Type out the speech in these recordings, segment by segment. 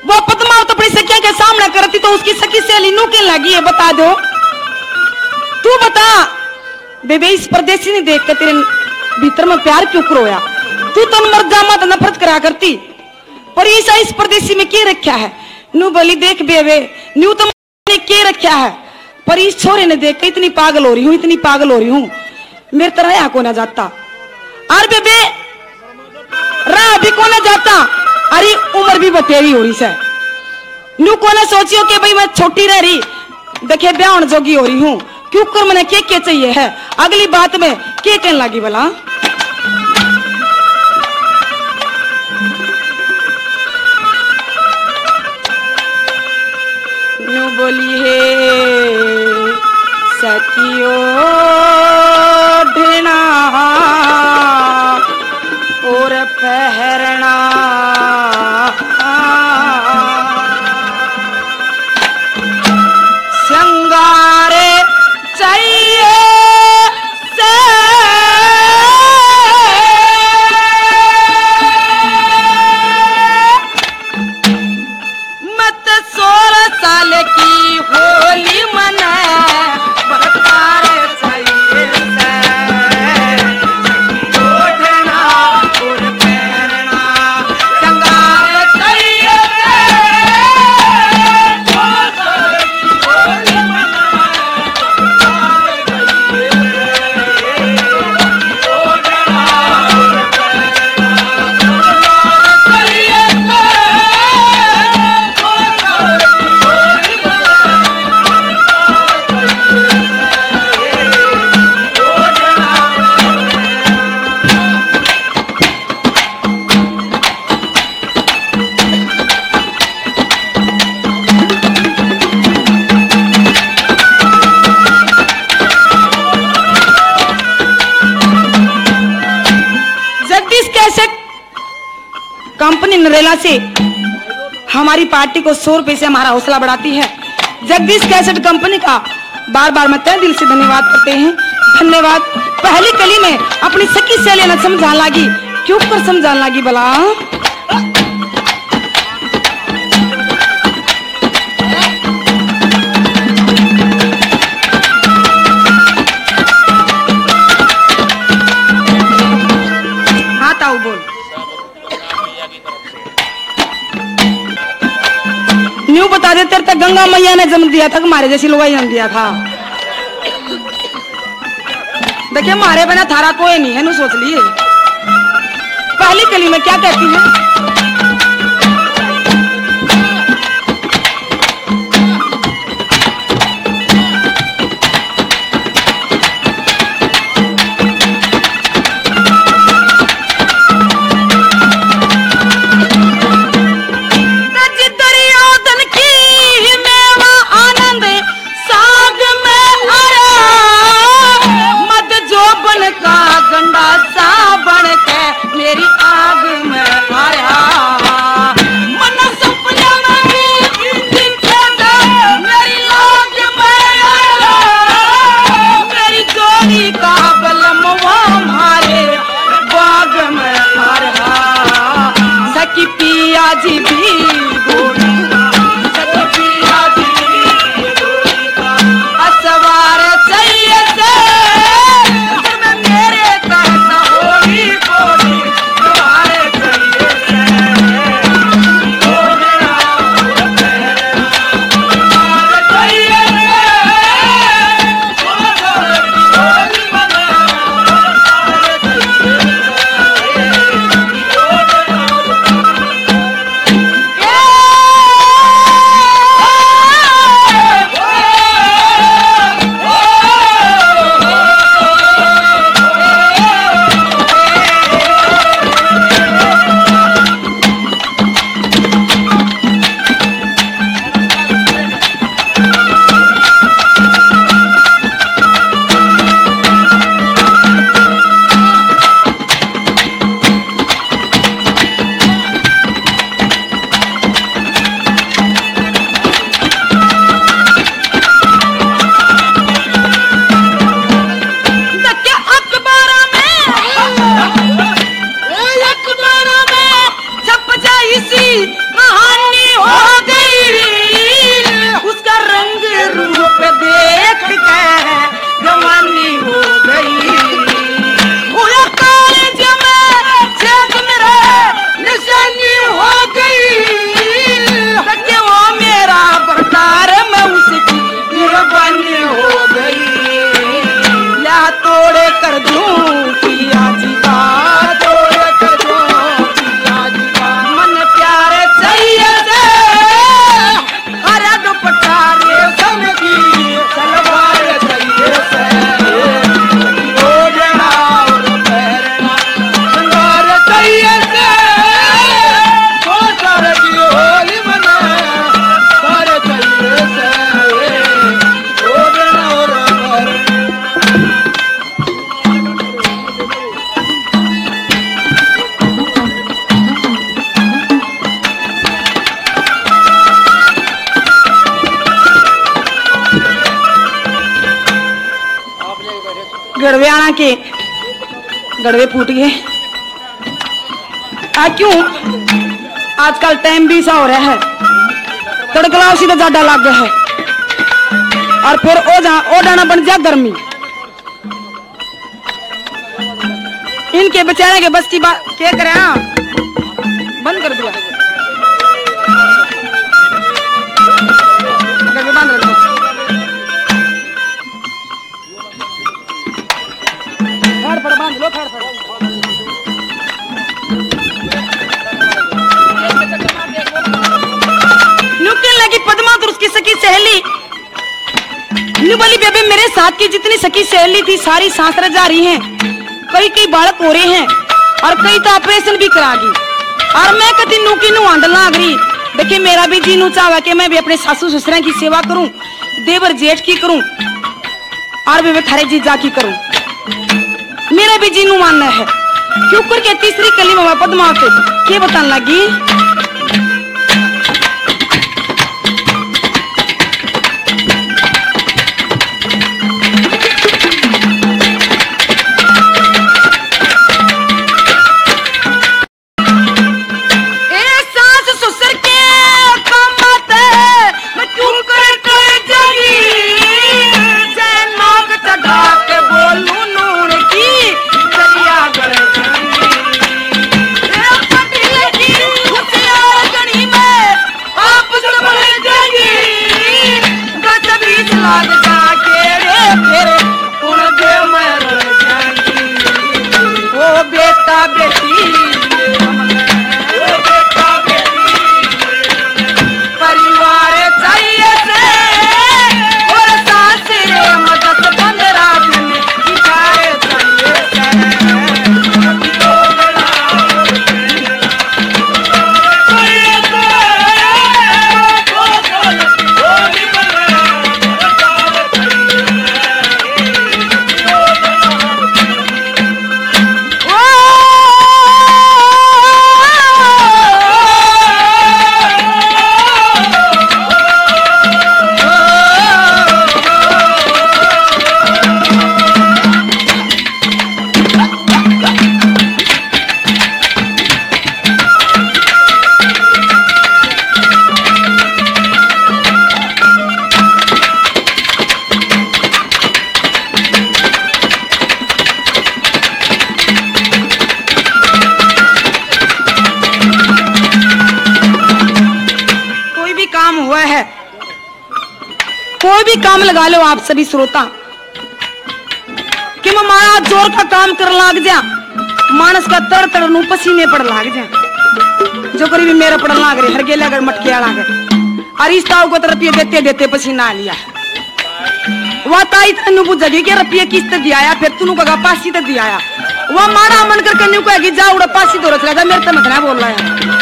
वो पद्मावत अपनी सखिया के सामने करती तो उसकी सखी सहेली नू के लगी है, बता दो तू बता बेबे। इस परदेसी ने देख के तेरे भीतर में प्यार क्यों करोया? तू तो मर जा मत नफरत करा करती, पर ऐसा इस परदेसी में क्या रखा है? नू बोली देख बेबे न्यू तो मैंने क्या रखा है, पर इस छोरे ने देख के इतनी पागल हो रही हूँ, इतनी पागल हो रही हूँ, मेरे तरह यहाँ को ना जाता। अरे बेबे राह भी को ना जाता, अरे उम्र भी बतेरी हो रही से, न्यू को ना सोचियो कि भाई मैं छोटी रह रही देखे ब्याह जोगी हो रही हूँ, क्यों कर मैंने क्या चाहिए है, अगली बात में क्या कहने लगी भला? न्यू बोली है सखियो ढेना और पहरना श्रृंगार चाहिए से मत 16 साल की होली मना बरकार चाहिए से ओढ़ना और पहनना श्रृंगार चाहिए होली मना कंपनी नरेला से हमारी पार्टी को 100 रुपए से हमारा हौसला बढ़ाती है। जगदीश कैसेट कंपनी का बार बार मैं तहे दिल से धन्यवाद करते हैं। धन्यवाद। पहली कली में अपनी सखी सहेली न समझाने लगी, क्यों कर समझाने लगी भला? हाँ ताऊ बोल। न्यू बता दे तेरे तक गंगा मैया ने जन्म दिया था, हमारे जैसी लोग जन्म दिया था। देखिए हमारे बिना थारा कोई नहीं है, नु सोच लिए। पहली कली में क्या कहती है? गंडा सा बन के मेरी आग में आया। गड़वे आना के गड़वे फूट गए। क्यों आजकल टाइम भी सा हो रहा है, तड़कला उसी तो ज्यादा लग गया है और फिर ओ डाना बन जा गर्मी। इनके बेचारे के बस की बात क्या करे। बंद कर दिया, बंद कर दो। फड़ बांध लो, फड़ नुकने लगी पद्मा तो उसकी सखी सहेली नु बोली बेबे मेरे साथ की जितनी सखी सहेली थी सारी सांस जा रही हैं, कई बालक हो रहे हैं और कई तो ऑपरेशन भी करागी और मैं कभी नू की नू आंड लाग रही। देखिए मेरा भी जी नू चाहा कि मैं भी अपने सासू ससुरा की सेवा करूं, देवर जेठ की करूं और भी मैं थारे जीजा की करूं। मेरा भी जी नू मानना है। क्यों करके तीसरी कली में पद्मा पे क्या बताने लगी। कोई भी काम लगा लो आप सभी श्रोता कि हमारा जोर का काम कर लाग जा, मानस का तड़ तड़ नू पसीने पड़ लाग जा, जो करी भी मेरा पड़ लाग रहे हर गेला अगर मटके आड़ा गए और इस ताऊ को तो रुपये देते देते पसीना आ लिया। वह ताई तनु बुझगी कि रुपये किस्त दिया फिर तू कहा पासी तो दिया। वह मारा मन कर कन्यू कहेगी जा उड़ा पासी दो रच लगा मेरे तो मत ना बोल रहा है।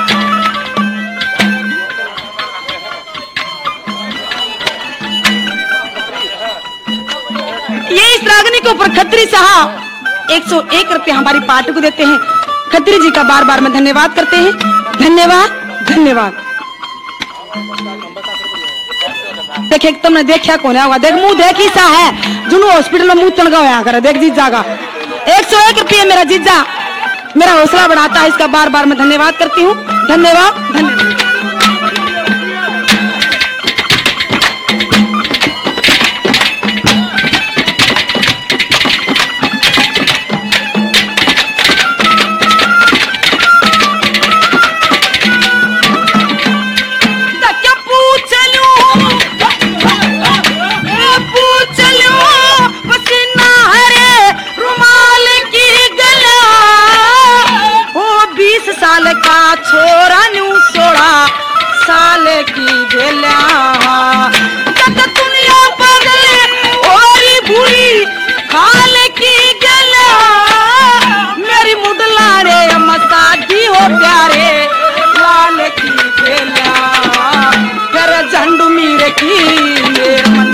ये इस रागनी के ऊपर खत्री साहब 101 रुपये हमारी पार्टी को देते हैं। खत्री जी का बार बार मैं धन्यवाद करते हैं। धन्यवाद धन्यवाद। देखे तुमने देखा कौन होगा, देख मुंह देखी सा है जुनू हॉस्पिटल में मुंह तनगा होया करे। देख जीजा का 101 रुपये मेरा जीजा मेरा हौसला बढ़ाता है, इसका बार बार मैं धन्यवाद करती हूँ। धन्यवाद धन्यवाद। साल का छोरा न्यू 16 साल की गेला जब दुनिया बदले और बुरी खाल की गेला मेरी मुडला रे मसादी हो प्यारे लाल की गेला फिर झंडू मीर की मेरे